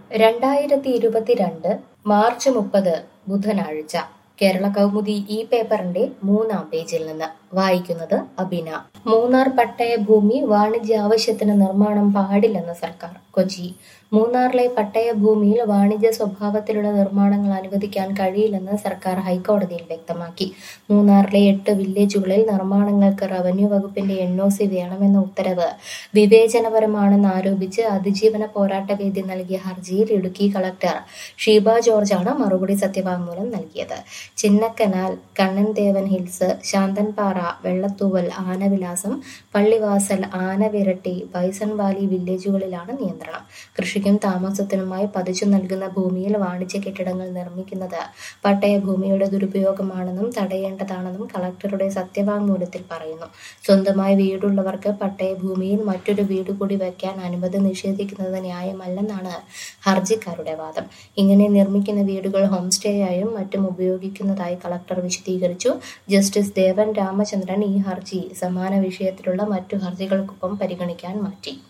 2022 March 30 ബുധനാഴ്ച കേരള കൗമുദി ഈ പേപ്പറിന്റെ 3-ാം പേജിൽ നിന്ന് വായിക്കുന്നത് അബിന. മൂന്നാർ പട്ടയ ഭൂമി വാണിജ്യ ആവശ്യത്തിന് നിർമ്മാണം പാടില്ലെന്ന് സർക്കാർ. കൊച്ചി. മൂന്നാറിലെ പട്ടയ ഭൂമിയിൽ വാണിജ്യ സ്വഭാവത്തിലുള്ള നിർമ്മാണങ്ങൾ അനുവദിക്കാൻ കഴിയില്ലെന്ന് സർക്കാർ ഹൈക്കോടതിയിൽ വ്യക്തമാക്കി. മൂന്നാറിലെ 8 വില്ലേജുകളിൽ നിർമ്മാണങ്ങൾക്ക് റവന്യൂ വകുപ്പിന്റെ NOC വേണമെന്ന ഉത്തരവ് വിവേചനപരമാണെന്ന് ആരോപിച്ച് അതിജീവന പോരാട്ടവേദി നൽകിയ ഹർജിയിൽ ഇടുക്കി കളക്ടർ ഷീബ ജോർജാണ് മറുപടി സത്യവാങ്മൂലം നൽകിയത്. Chinnakanal, Kannan Devan hills, Santhanpara, Vellathooval, Anavilasam, Pallivasal, Anaviratty, bison valley വില്ലേജുകളിലാണ് നിയന്ത്രണം. കൃഷിക്കും താമസത്തിനുമായി പതിച്ചു നൽകുന്ന ഭൂമിയിൽ വാണിജ്യ കെട്ടിടങ്ങൾ നിർമ്മിക്കുന്നത് പട്ടയഭൂമിയുടെ ദുരുപയോഗമാണെന്നും തടയേണ്ടതാണെന്നും കളക്ടറുടെ സത്യവാങ്മൂലത്തിൽ പറയുന്നു. സ്വന്തമായി വീടുള്ളവർക്ക് പട്ടയഭൂമിയിൽ മറ്റൊരു വീട് കൂടി വയ്ക്കാൻ അനുമതി നിഷേധിക്കുന്നത് ന്യായമല്ലെന്നാണ് ഹർജിക്കാരുടെ വാദം. ഇങ്ങനെ നിർമ്മിക്കുന്ന വീടുകൾ ഹോം സ്റ്റേയായും മറ്റും ഉപയോഗിക്കുന്നതായി കളക്ടർ വിശദീകരിച്ചു. ജസ്റ്റിസ് ദേവൻ രാമചന്ദ്രൻ ഈ ഹർജി സമാന വിഷയത്തിലുള്ള മറ്റു ഹർജികൾക്കൊപ്പം പരിഗണിക്കാൻ മാറ്റി.